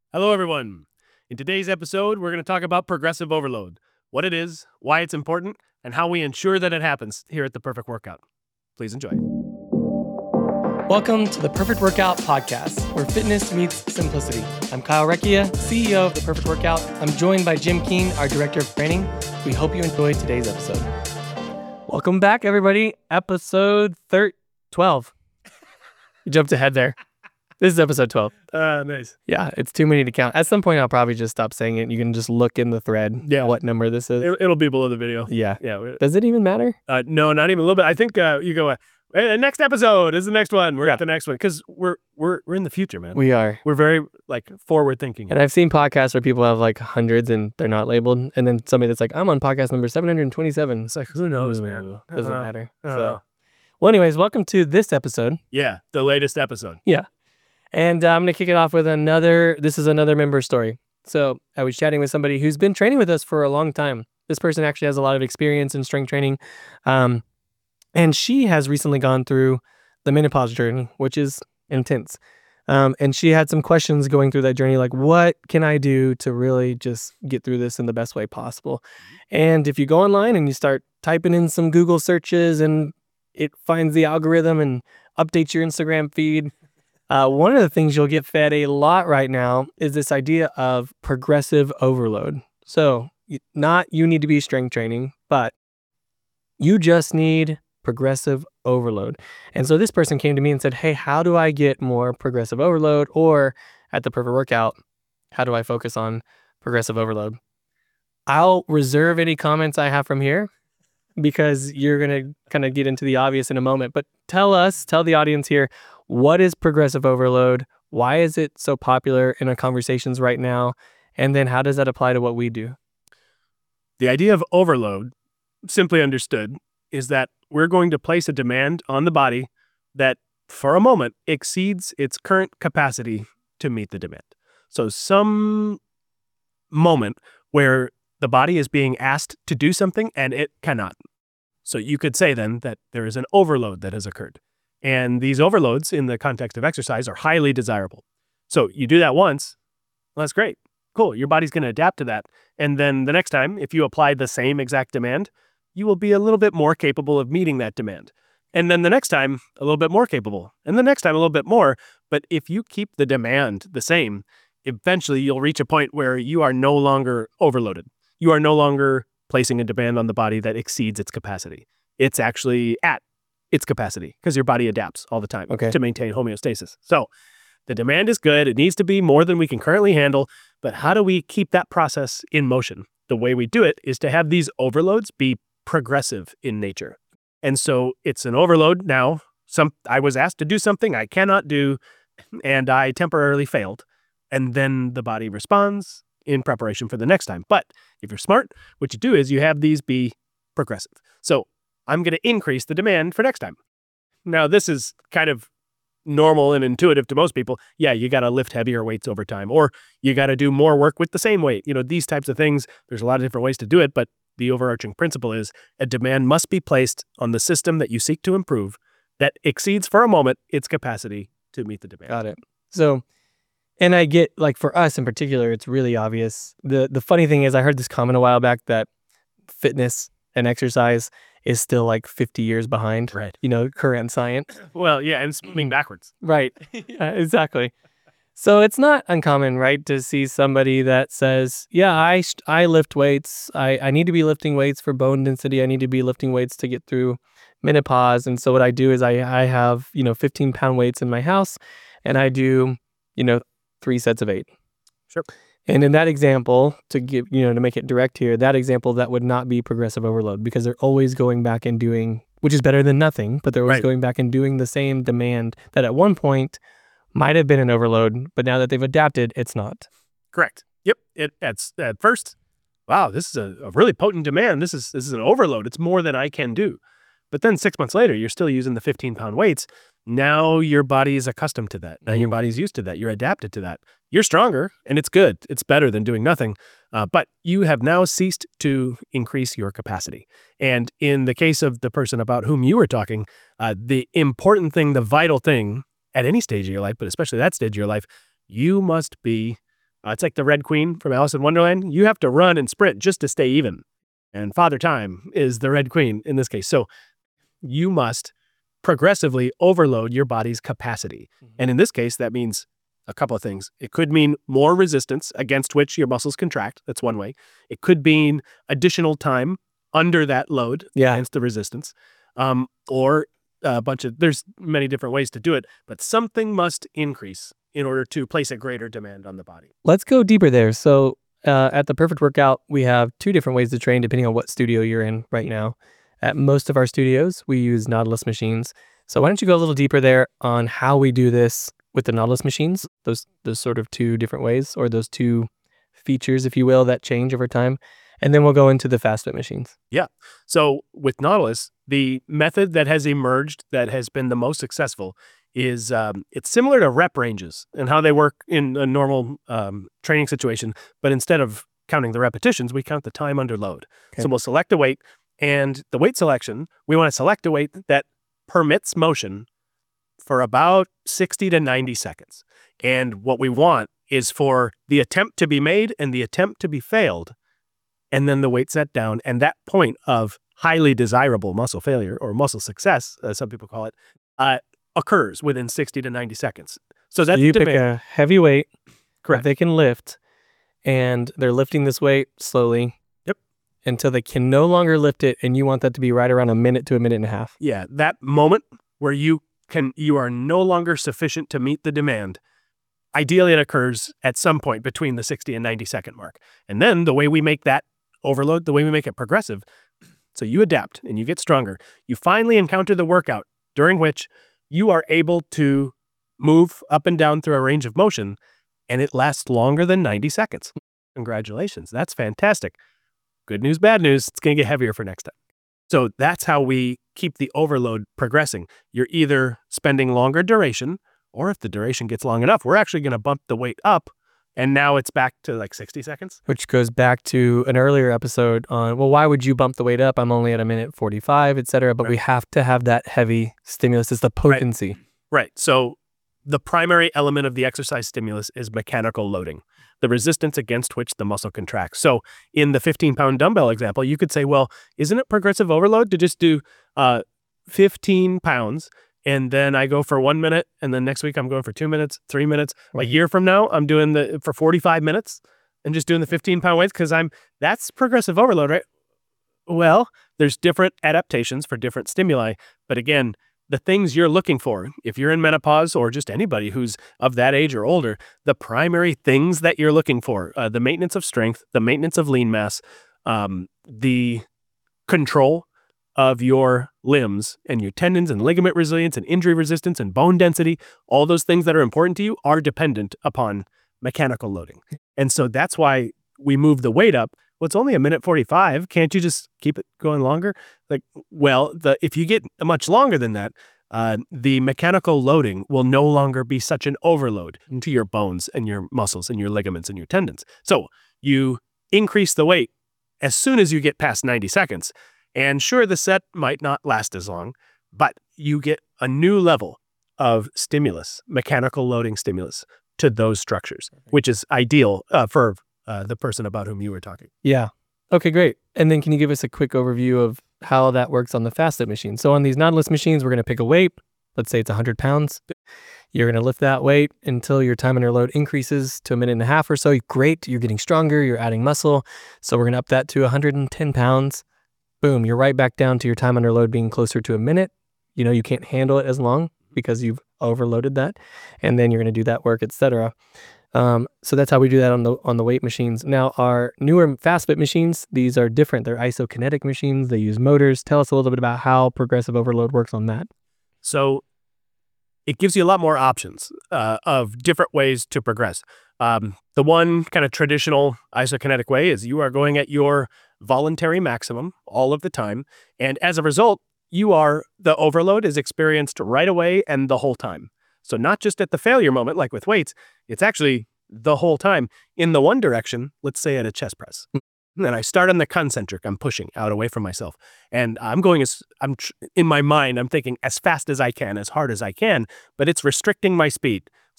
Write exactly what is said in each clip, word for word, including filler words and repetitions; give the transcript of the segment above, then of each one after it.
Hello, everyone. In today's episode, we're going to talk about progressive overload, what it is, why it's important, and how we ensure that it happens here at The Perfect Workout. Please enjoy. Welcome to The Perfect Workout Podcast, where fitness meets simplicity. I'm Kyle Recchia, C E O of The Perfect Workout. I'm joined by Jim Keene, our Director of Training. We hope you enjoyed today's episode. Welcome back, everybody. Episode thir- twelve. You jumped ahead there. This is episode twelve. Uh, nice. Yeah, it's too many to count. At some point, I'll probably just stop saying it. You can just look in the thread Yeah. what number this is. It, it'll be below the video. Yeah. Yeah. Does it even matter? Uh, no, not even a little bit. I think uh, you go, uh, hey, next episode is the next one. We're Yeah. at the next one because we're we're we're in the future, man. We are. We're very like forward thinking. And I've seen podcasts where people have like hundreds and they're not labeled. And then somebody that's like, I'm on podcast number seven hundred twenty-seven. It's like, who knows, man? Ooh, Doesn't Uh, matter. uh, So, well, anyways, welcome to this episode. Yeah, the latest episode. And uh, I'm going to kick it off with another, this is another member story. So I was chatting with somebody who's been training with us for a long time. This person actually has a lot of experience in strength training. Um, and she has recently gone through the menopause journey, which is intense. Um, and she had some questions going through that journey, like, what can I do to really just get through this in the best way possible? And if you go online and you start typing in some Google searches and it finds the algorithm and updates your Instagram feed, Uh, one of the things you'll get fed a lot right now is this idea of progressive overload. So y- not you need to be strength training, but you just need progressive overload. And so this person came to me and said, hey, how do I get more progressive overload? Or at the Perfect Workout, how do I focus on progressive overload? I'll reserve any comments I have from here because you're going to kind of get into the obvious in a moment. But tell us, tell the audience here, what is progressive overload? Why is it so popular in our conversations right now? And then how does that apply to what we do? The idea of overload, simply understood, is that we're going to place a demand on the body that, for a moment, exceeds its current capacity to meet the demand. So some moment where the body is being asked to do something and it cannot. So you could say then that there is an overload that has occurred. And these overloads in the context of exercise are highly desirable. So you do that once, well, that's great. Cool. Your body's going to adapt to that. And then the next time, if you apply the same exact demand, you will be a little bit more capable of meeting that demand. And then the next time, a little bit more capable. And the next time, a little bit more. But if you keep the demand the same, eventually you'll reach a point where you are no longer overloaded. You are no longer placing a demand on the body that exceeds its capacity. It's actually at its capacity because your body adapts all the time Okay. to maintain homeostasis. So the demand is good. It needs to be more than we can currently handle. But how do we keep that process in motion? The way we do it is to have these overloads be progressive in nature. And so it's an overload now. Some I was asked to do something I cannot do, and I temporarily failed. And then the body responds in preparation for the next time. But if you're smart, what you do is you have these be progressive. So I'm going to increase the demand for next time. Now, this is kind of normal and intuitive to most people. Yeah, you got to lift heavier weights over time, or you got to do more work with the same weight. You know, these types of things, there's a lot of different ways to do it, but the overarching principle is a demand must be placed on the system that you seek to improve that exceeds for a moment its capacity to meet the demand. Got it. So, and I get, like, for us in particular, it's really obvious. The The funny thing is I heard this comment a while back that fitness and exercise is still like fifty years behind, Right. you know, current science. Well, yeah, and moving backwards. Right. Yeah, exactly. So it's not uncommon, right, to see somebody that says, yeah, I, st- I lift weights. I, I need to be lifting weights for bone density. I need to be lifting weights to get through menopause. And so what I do is I, I have, you know, fifteen pound weights in my house and I do, you know, three sets of eight. Sure. And in that example, to give, you know, to make it direct here, that example, that would not be progressive overload because they're always going back and doing, which is better than nothing, but they're always Right. going back and doing the same demand that at one point might have been an overload, but now that they've adapted, it's not. Correct. Yep. It at, at first, wow, this is a, a really potent demand. This is this is an overload. It's more than I can do. But then six months later, you're still using the fifteen pound weights. Now your body is accustomed to that. Now your body's used to that. You're adapted to that. You're stronger and it's good. It's better than doing nothing. Uh, but you have now ceased to increase your capacity. And in the case of the person about whom you were talking, uh, the important thing, the vital thing at any stage of your life, but especially that stage of your life, you must be Uh, it's like the Red Queen from Alice in Wonderland. You have to run and sprint just to stay even. And Father Time is the Red Queen in this case. So you must progressively overload your body's capacity. Mm-hmm. And in this case, that means a couple of things. It could mean more resistance against which your muscles contract. That's one way. It could mean additional time under that load yeah. against the resistance. Um, or a bunch of, there's many different ways to do it, but something must increase in order to place a greater demand on the body. Let's go deeper there. So uh, at the Perfect Workout, we have two different ways to train depending on what studio you're in right now. At most of our studios, we use Nautilus machines. So why don't you go a little deeper there on how we do this with the Nautilus machines, those those sort of two different ways, or those two features, if you will, that change over time. And then we'll go into the FastFit machines. Yeah. So with Nautilus, the method that has emerged that has been the most successful is um, it's similar to rep ranges and how they work in a normal um, training situation. But instead of counting the repetitions, we count the time under load. Okay. So we'll select a weight, and the weight selection, we want to select a weight that permits motion for about sixty to ninety seconds. And what we want is for the attempt to be made and the attempt to be failed, and then the weight set down. And that point of highly desirable muscle failure or muscle success, as some people call it, uh, occurs within sixty to ninety seconds. So that's so you demand. pick a heavy weight Correct. that they can lift, and they're lifting this weight slowly. Yep. Until they can no longer lift it, and you want that to be right around a minute to a minute and a half. Yeah, that moment where you can you are no longer sufficient to meet the demand. Ideally, it occurs at some point between the sixty and ninety second mark. And then the way we make that overload, the way we make it progressive, so you adapt and you get stronger. You finally encounter the workout during which you are able to move up and down through a range of motion, and it lasts longer than ninety seconds. Congratulations. That's fantastic. Good news, bad news. It's going to get heavier for next time. So that's how we keep the overload progressing. You're either spending longer duration, or if the duration gets long enough, we're actually going to bump the weight up, and now it's back to like sixty seconds. Which goes back to an earlier episode on, well, why would you bump the weight up? I'm only at a minute forty-five, et cetera. But right. we have to have that heavy stimulus. It's the potency. Right. right. So the primary element of the exercise stimulus is mechanical loading, the resistance against which the muscle contracts. So in the fifteen pound dumbbell example, you could say, well, isn't it progressive overload to just do uh, fifteen pounds, and then I go for one minute, and then next week I'm going for two minutes, three minutes. A year from now, I'm doing the for forty-five minutes and just doing the fifteen pound weights because I'm that's progressive overload, right? Well, there's different adaptations for different stimuli, but again, the things you're looking for, if you're in menopause or just anybody who's of that age or older, the primary things that you're looking for, uh, the maintenance of strength, the maintenance of lean mass, um, the control of your limbs and your tendons and ligament resilience and injury resistance and bone density, all those things that are important to you are dependent upon mechanical loading. And so that's why we move the weight up. Well, it's only a minute forty-five. Can't you just keep it going longer? Like, well, the if you get much longer than that, uh, the mechanical loading will no longer be such an overload to your bones and your muscles and your ligaments and your tendons. So you increase the weight as soon as you get past ninety seconds. And sure, the set might not last as long, but you get a new level of stimulus, mechanical loading stimulus to those structures, which is ideal uh, for uh, the person about whom you were talking. Yeah. Okay, great. And then can you give us a quick overview of how that works on the FastFit machine? So on these Nautilus machines, we're going to pick a weight. Let's say it's one hundred pounds. You're going to lift that weight until your time under load increases to a minute and a half or so. Great. You're getting stronger. You're adding muscle. So we're going to up that to one hundred ten pounds. Boom. You're right back down to your time under load being closer to a minute. You know, you can't handle it as long because you've overloaded that. And then you're going to do that work, et cetera. Um, so that's how we do that on the on the weight machines. Now, our newer FastFit machines, these are different. They're isokinetic machines. They use motors. Tell us a little bit about how progressive overload works on that. So it gives you a lot more options uh, of different ways to progress. Um, the one kind of traditional isokinetic way is you are going at your voluntary maximum all of the time. And as a result, you are the overload is experienced right away and the whole time. So not just at the failure moment, like with weights, it's actually the whole time in the one direction, let's say at a chest press. And I start on the concentric, I'm pushing out away from myself. And I'm going as, I'm tr- in my mind, I'm thinking as fast as I can, as hard as I can, but it's restricting my speed.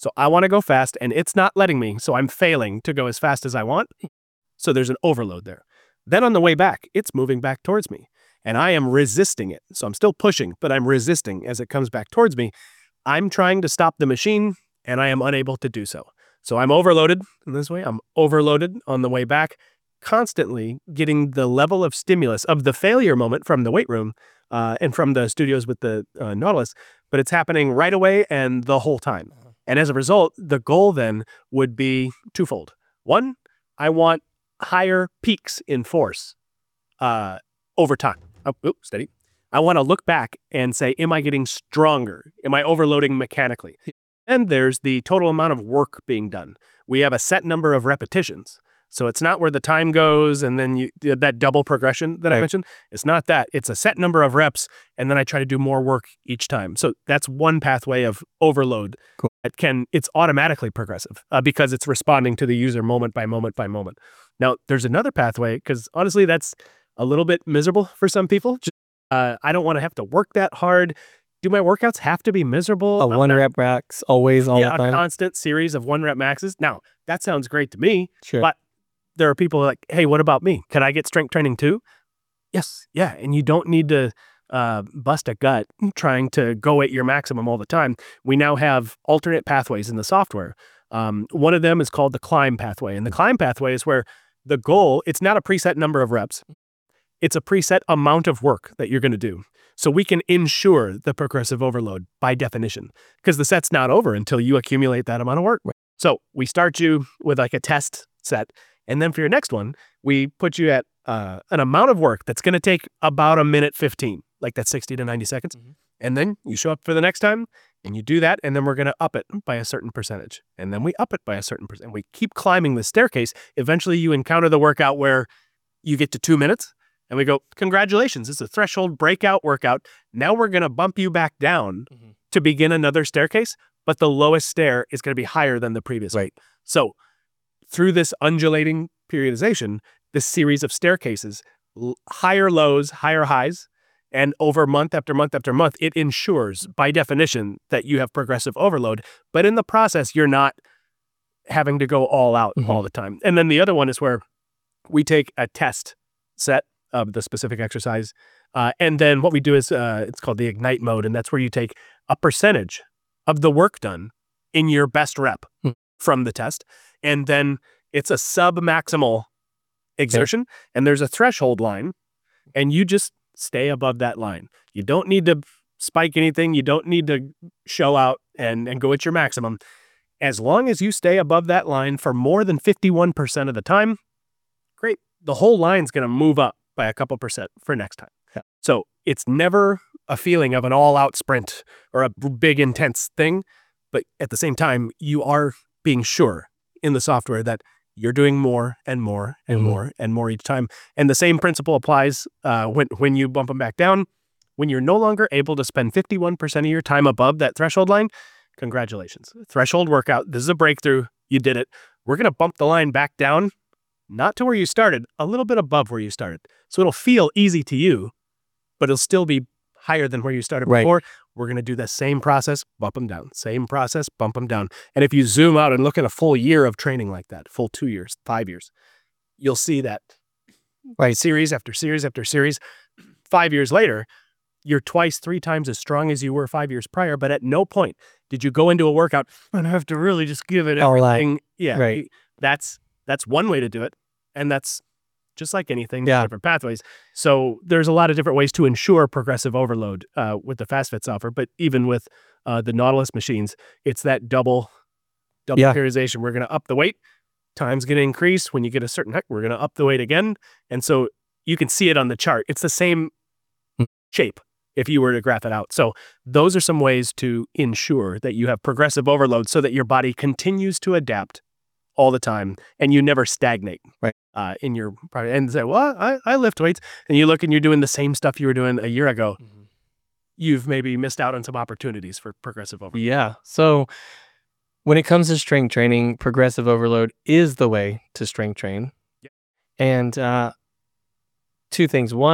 So I want to go fast and it's not letting me. So I'm failing to go as fast as I want. So there's an overload there. Then on the way back, it's moving back towards me and I am resisting it. So I'm still pushing, but I'm resisting as it comes back towards me. I'm trying to stop the machine and I am unable to do so. So I'm overloaded in this way. I'm overloaded on the way back, constantly getting the level of stimulus of the failure moment from the weight room uh, and from the studios with the uh, Nautilus, but it's happening right away and the whole time. And as a result, the goal then would be twofold. One, I want higher peaks in force uh, over time. Oh, oh, steady. I want to look back and say, am I getting stronger? Am I overloading mechanically? And there's the total amount of work being done. We have a set number of repetitions. So it's not where the time goes and then you that double progression that right. I mentioned. It's not that. It's a set number of reps and then I try to do more work each time. So that's one pathway of overload. Cool. It can it's automatically progressive uh, because it's responding to the user moment by moment by moment. Now there's another pathway because honestly that's a little bit miserable for some people. Just, uh, I don't want to have to work that hard. Do my workouts have to be miserable? A one rep max always all yeah, the time. A constant series of one rep maxes. Now that sounds great to me. Sure. But there are people like, hey, what about me? Can I get strength training too? Yes. Yeah. And you don't need to uh, bust a gut trying to go at your maximum all the time. We now have alternate pathways in the software. Um, one of them is called the climb pathway. And the climb pathway is where the goal, it's not a preset number of reps. It's a preset amount of work that you're going to do. So we can ensure the progressive overload by definition because the set's not over until you accumulate that amount of work. Right. So we start you with like a test set. And then for your next one, we put you at uh, an amount of work that's going to take about a minute fifteen, like that's sixty to ninety seconds. Mm-hmm. And then you show up for the next time and you do that. And then we're going to up it by a certain percentage. And then we up it by a certain percent. We keep climbing the staircase. Eventually you encounter the workout where you get to two minutes and we go, congratulations, it's a threshold breakout workout. Now we're going to bump you back down mm-hmm. to begin another staircase, but the lowest stair is going to be higher than the previous right. one. So through this undulating periodization, this series of staircases, higher lows, higher highs, and over month after month after month, it ensures by definition that you have progressive overload. But in the process, you're not having to go all out mm-hmm. all the time. And then the other one is where we take a test set of the specific exercise. Uh, and then what we do is uh, it's called the ignite mode. And that's where you take a percentage of the work done in your best rep mm-hmm. from the test. And then it's a sub-maximal exertion, okay. and there's a threshold line, and you just stay above that line. You don't need to spike anything. You don't need to show out and, and go at your maximum. As long as you stay above that line for more than fifty-one percent of the time, great. The whole line's going to move up by a couple percent for next time. Yeah. So it's never a feeling of an all-out sprint or a big, intense thing, but at the same time, you are being sure in the software that you're doing more and more and mm-hmm. more and more each time. And the same principle applies uh, when, when you bump them back down. When you're no longer able to spend fifty-one percent of your time above that threshold line, congratulations. Threshold workout. This is a breakthrough. You did it. We're going to bump the line back down, not to where you started, a little bit above where you started. So it'll feel easy to you, but it'll still be higher than where you started right. before. We're going to do the same process, bump them down. Same process, bump them down. And if you zoom out and look at a full year of training like that, full two years, five years, you'll see that right. series after series after series. Five years later, you're twice, three times as strong as you were five years prior, but at no point did you go into a workout and have to really just give it everything. Yeah, right. That's, that's one way to do it. And that's just like anything, yeah. different pathways. So there's a lot of different ways to ensure progressive overload uh, with the FastFit software, but even with uh, the Nautilus machines, it's that double, double yeah. periodization. We're going to up the weight. Time's going to increase. When you get a certain height, we're going to up the weight again. And so you can see it on the chart. It's the same mm. shape if you were to graph it out. So those are some ways to ensure that you have progressive overload so that your body continues to adapt all the time and you never stagnate right uh in your and say, well, I, I lift weights, and you look and you're doing the same stuff you were doing a year ago. Mm-hmm. You've maybe missed out on some opportunities for progressive overload. Yeah. So when it comes to strength training, progressive overload is the way to strength train. Yeah. And uh two things. One,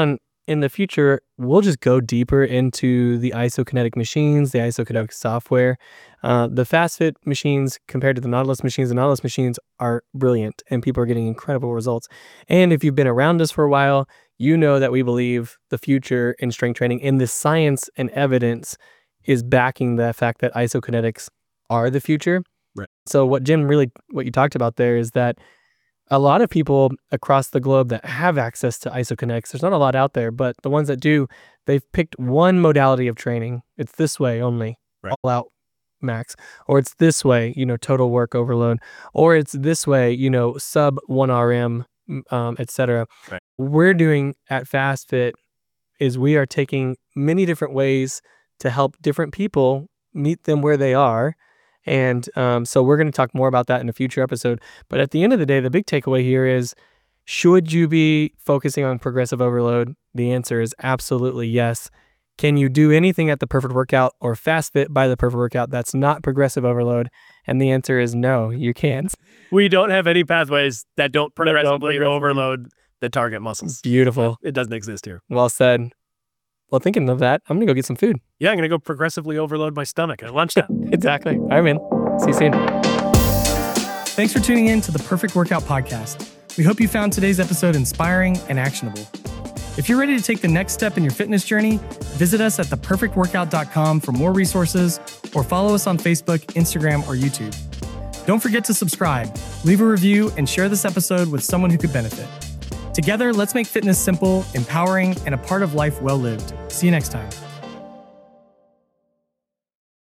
in the future, we'll just go deeper into the isokinetic machines, the isokinetic software. Uh, the FastFit machines compared to the Nautilus machines, the Nautilus machines are brilliant and people are getting incredible results. And if you've been around us for a while, you know that we believe the future in strength training and the science and evidence is backing the fact that isokinetics are the future. Right. So what Jim really, what you talked about there is that a lot of people across the globe that have access to isokinetics, there's not a lot out there, but the ones that do, they've picked one modality of training. It's this way only, right. all out max, or it's this way, you know, total work overload, or it's this way, you know, sub one R M, um, et cetera. Right. What we're doing at FastFit is we are taking many different ways to help different people meet them where they are. And um, so we're going to talk more about that in a future episode. But at the end of the day, the big takeaway here is, should you be focusing on progressive overload? The answer is absolutely yes. Can you do anything at the Perfect Workout or FastFit by the Perfect Workout that's not progressive overload? And the answer is no, you can't. We don't have any pathways that don't progressively overload the target muscles. Beautiful. It doesn't exist here. Well said. Well, thinking of that, I'm going to go get some food. Yeah, I'm going to go progressively overload my stomach at lunchtime. Exactly. I'm in. See you soon. Thanks for tuning in to the Perfect Workout Podcast. We hope you found today's episode inspiring and actionable. If you're ready to take the next step in your fitness journey, visit us at the perfect workout dot com for more resources or follow us on Facebook, Instagram, or YouTube. Don't forget to subscribe, leave a review, and share this episode with someone who could benefit. Together, let's make fitness simple, empowering, and a part of life well lived. See you next time.